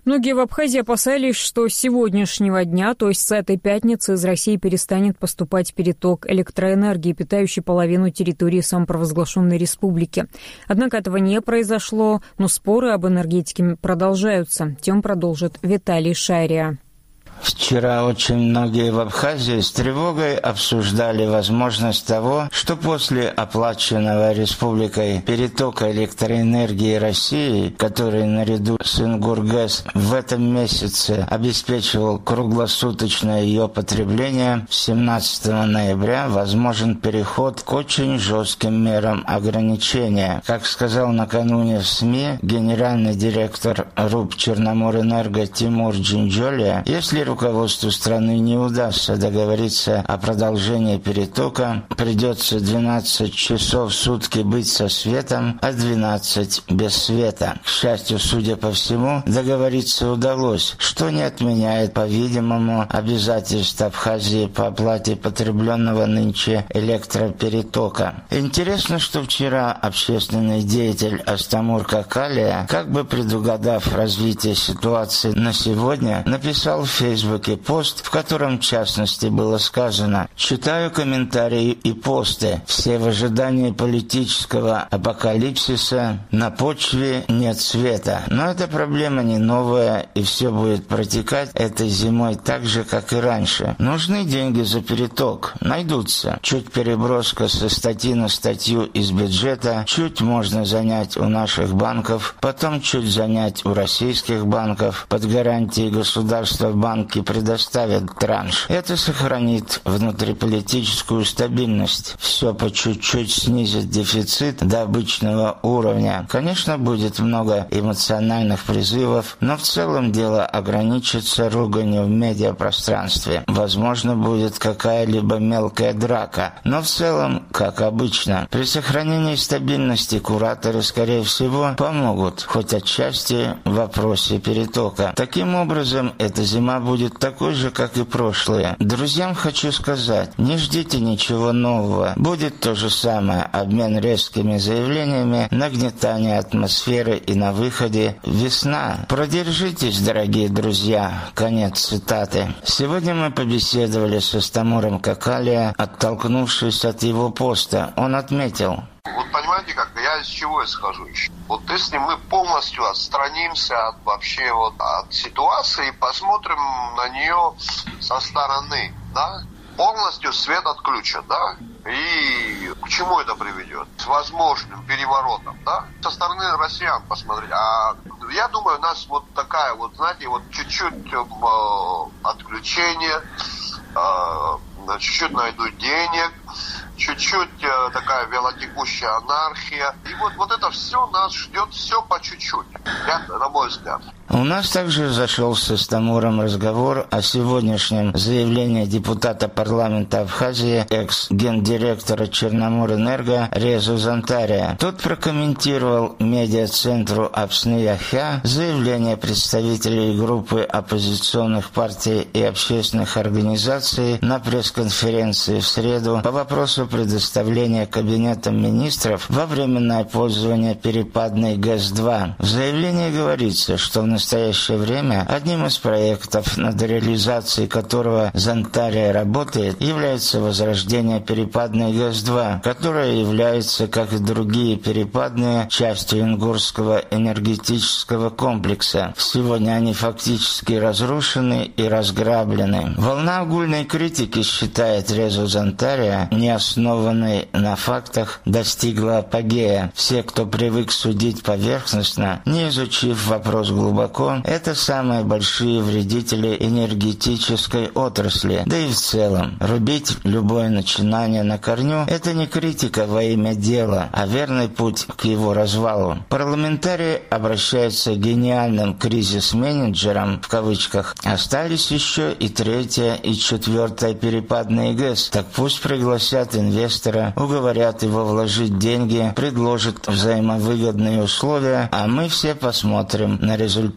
Многие в Абхазии опасались, что с сегодняшнего дня, то есть с этой пятницы, из России перестанет поступать переток электроэнергии, питающий половину территории самопровозглашенной республики. Однако этого не произошло, но споры об энергетике продолжаются. Тем продолжит Виталий Шария. Вчера очень многие в Абхазии с тревогой обсуждали возможность того, что после оплаченного республикой перетока электроэнергии России, который наряду с Ингургэс в этом месяце обеспечивал круглосуточное ее потребление, 17 ноября возможен переход к очень жестким мерам ограничения. Как сказал накануне в СМИ генеральный директор РУП «Черноморэнерго» Тимур Джинджолия, если руководству страны не удастся договориться о продолжении перетока, придется 12 часов в сутки быть со светом, а 12 без света. К счастью, судя по всему, договориться удалось, что не отменяет, по-видимому, обязательств Абхазии по оплате потребленного нынче электроперетока. Интересно, что вчера общественный деятель Астамур Какалия, как бы предугадав развитие ситуации на сегодня, написал в Фейсбуке пост, в котором в частности было сказано: «Читаю комментарии и посты. Все в ожидании политического апокалипсиса, на почве нет света. Но эта проблема не новая, и все будет протекать этой зимой так же, как и раньше. Нужны деньги за переток. Найдутся. Чуть переброска со статьи на статью из бюджета, чуть можно занять у наших банков, потом чуть занять у российских банков. Под гарантией государства банки предоставят транш. Это сохранит внутриполитическую стабильность. Все по чуть-чуть снизит дефицит до обычного уровня. Конечно, будет много эмоциональных призывов, но в целом дело ограничится руганью в медиапространстве. Возможно, будет какая-либо мелкая драка, но в целом, как обычно, при сохранении стабильности кураторы, скорее всего, помогут, хоть отчасти, в вопросе перетока. Таким образом, эта зима будет такой же, как и прошлые. Друзьям хочу сказать, не ждите ничего нового. Будет то же самое. Обмен резкими заявлениями, нагнетание атмосферы и на выходе весна. Продержитесь, дорогие друзья. Конец цитаты. Сегодня мы побеседовали с Астамуром Какалия, оттолкнувшись от его поста. Он отметил: вот понимаете, как я из чего исхожу еще? Вот если мы полностью отстранимся вообще от ситуации и посмотрим на нее со стороны, да, полностью свет отключат, да, и к чему это приведет? С возможным переворотом, да, со стороны россиян посмотреть. А я думаю, у нас вот такая вот, знаете, вот чуть-чуть отключение, чуть-чуть найдут денег, чуть-чуть такая велотекущая анархия. И вот это все нас ждет, все по чуть-чуть, на мой взгляд. У нас также зашел с Астамуром разговор о сегодняшнем заявлении депутата парламента Абхазии, экс-гендиректора Черноморэнерго Резу Зантария. Тот прокомментировал медиацентру Апсны Яхя заявление представителей группы оппозиционных партий и общественных организаций на пресс-конференции в среду по вопросу предоставления Кабинетом министров во временное пользование перепадной ГЭС-2. В заявлении говорится, что в настоящее время одним из проектов, над реализацией которого Зантария работает, является возрождение перепадной ГЭС-2, которая является, как и другие перепадные, частью Ингурского энергетического комплекса. Сегодня они фактически разрушены и разграблены. Волна огульной критики, считает Резу Зантария, не основанной на фактах, достигла апогея. Все, кто привык судить поверхностно, не изучив вопрос глубоко, это самые большие вредители энергетической отрасли, да и в целом. Рубить любое начинание на корню – это не критика во имя дела, а верный путь к его развалу. Парламентарии обращаются к гениальным кризис-менеджерам, в кавычках. Остались еще и 3-я и 4-я перепадные ГЭС. Так пусть пригласят инвестора, уговорят его вложить деньги, предложат взаимовыгодные условия, а мы все посмотрим на результат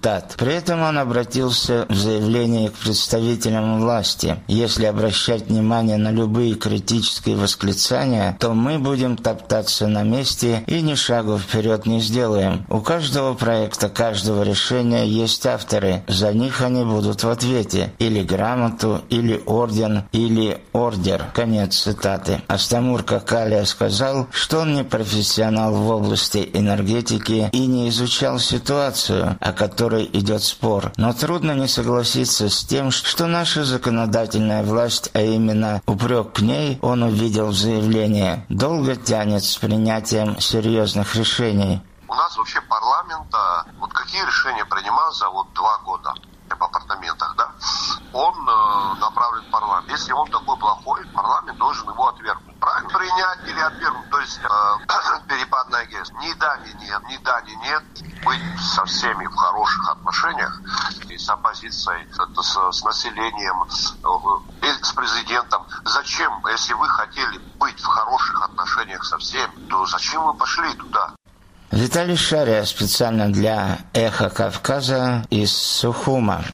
результат. При этом он обратился в заявлении к представителям власти: если обращать внимание на любые критические восклицания, то мы будем топтаться на месте и ни шагу вперед не сделаем. У каждого проекта, каждого решения есть авторы, за них они будут в ответе. Или грамоту, или орден, или ордер. Конец цитаты. Астамур Какалия сказал, что он не профессионал в области энергетики и не изучал ситуацию, о которой идет спор. Но трудно не согласиться с тем, что наша законодательная власть, а именно упрек к ней, он увидел в заявлении, долго тянет с принятием серьезных решений. У нас вообще парламента, вот какие решения принимал за 2 года в апартаментах, да? Он направлен в парламент. Если он такой плохой, парламент должен его отвергнуть. Правильно? Принять или отвергнуть. То есть перепадная гест. Ни да, ни нет, ни да, ни нет. Быть со всеми в хороших отношениях. И с оппозицией, с населением, и с президентом. Зачем, если вы хотели быть в хороших отношениях со всеми, то зачем вы пошли туда? Виталий Шария специально для «Эхо Кавказа» из Сухума.